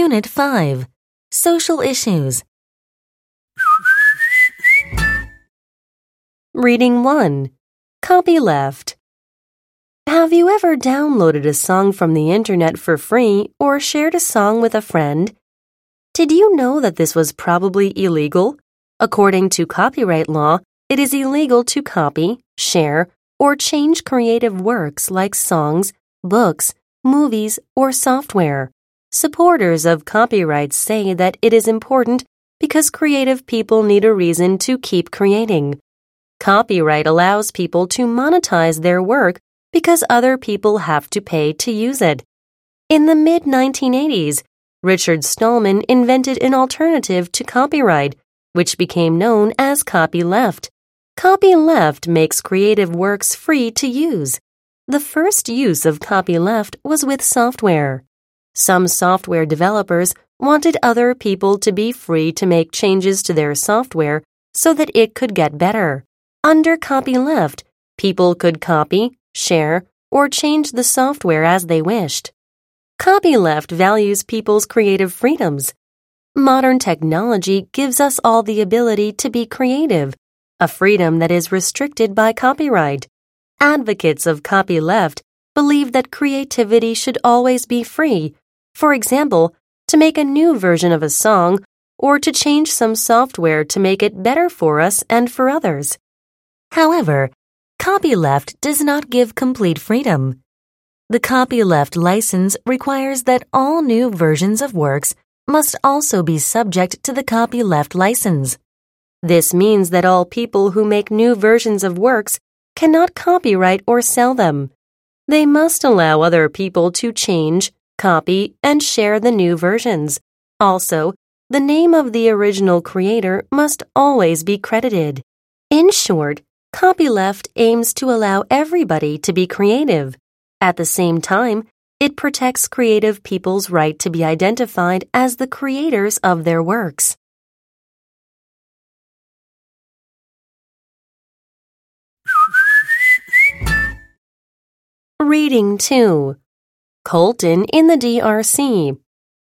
Unit 5, Social Issues. Reading 1, Copyleft. Have you ever downloaded a song from the internet for free or shared a song with a friend? Did you know that this was probably illegal? According to copyright law, it is illegal to copy, share, or change creative works like songs, books, movies, or software. Supporters of copyright say that it is important because creative people need a reason to keep creating. Copyright allows people to monetize their work because other people have to pay to use it. In the mid-1980s, Richard Stallman invented an alternative to copyright, which became known as copyleft. Copyleft makes creative works free to use. The first use of copyleft was with software. Some software developers wanted other people to be free to make changes to their software so that it could get better. Under copyleft, people could copy, share, or change the software as they wished. Copyleft values people's creative freedoms. Modern technology gives us all the ability to be creative, a freedom that is restricted by copyright. Advocates of copyleft believe that creativity should always be free. For example, to make a new version of a song or to change some software to make it better for us and for others. However, copyleft does not give complete freedom. The copyleft license requires that all new versions of works must also be subject to the copyleft license. This means that all people who make new versions of works cannot copyright or sell them. They must allow other people to change, copy, and share the new versions. Also, the name of the original creator must always be credited. In short, copyleft aims to allow everybody to be creative. At the same time, it protects creative people's right to be identified as the creators of their works. Reading 2, Colton in the DRC.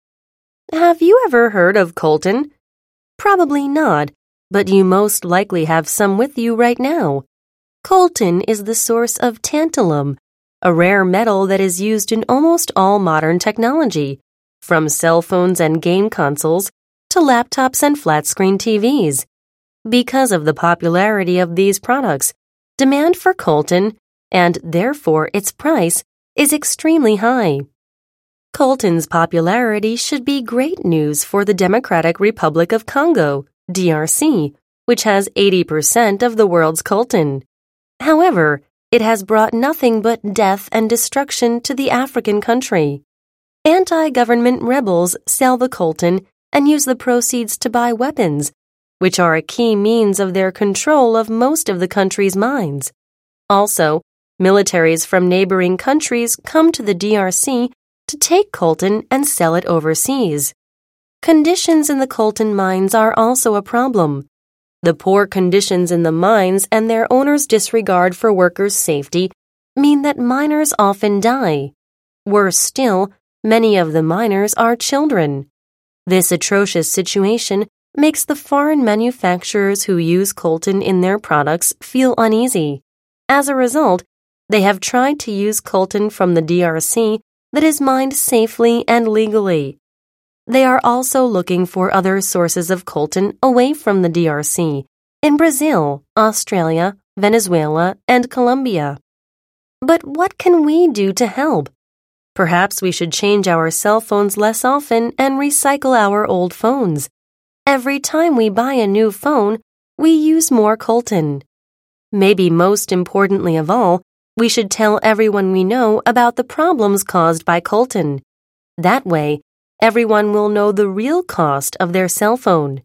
Have you ever heard of coltan? Probably not, but you most likely have some with you right now. Coltan is the source of tantalum, a rare metal that is used in almost all modern technology, from cell phones and game consoles to laptops and flat-screen TVs. Because of the popularity of these products, demand for coltan, and therefore its price, is extremely high. Coltan's popularity should be great news for the Democratic Republic of Congo, DRC, which has 80% of the world's coltan. However, it has brought nothing but death and destruction to the African country. Anti-government rebels sell the coltan and use the proceeds to buy weapons, which are a key means of their control of most of the country's mines. Also, militaries from neighboring countries come to the DRC to take coltan and sell it overseas. Conditions in the coltan mines are also a problem. The poor conditions in the mines and their owners' disregard for workers' safety mean that miners often die. Worse still, many of the miners are children. This atrocious situation makes the foreign manufacturers who use coltan in their products feel uneasy. As a result, they have tried to use coltan from the DRC that is mined safely and legally. They are also looking for other sources of coltan away from the DRC, in Brazil, Australia, Venezuela, and Colombia. But what can we do to help? Perhaps we should change our cell phones less often and recycle our old phones. Every time we buy a new phone, we use more coltan. Maybe most importantly of all, we should tell everyone we know about the problems caused by coltan. That way, everyone will know the real cost of their cell phone.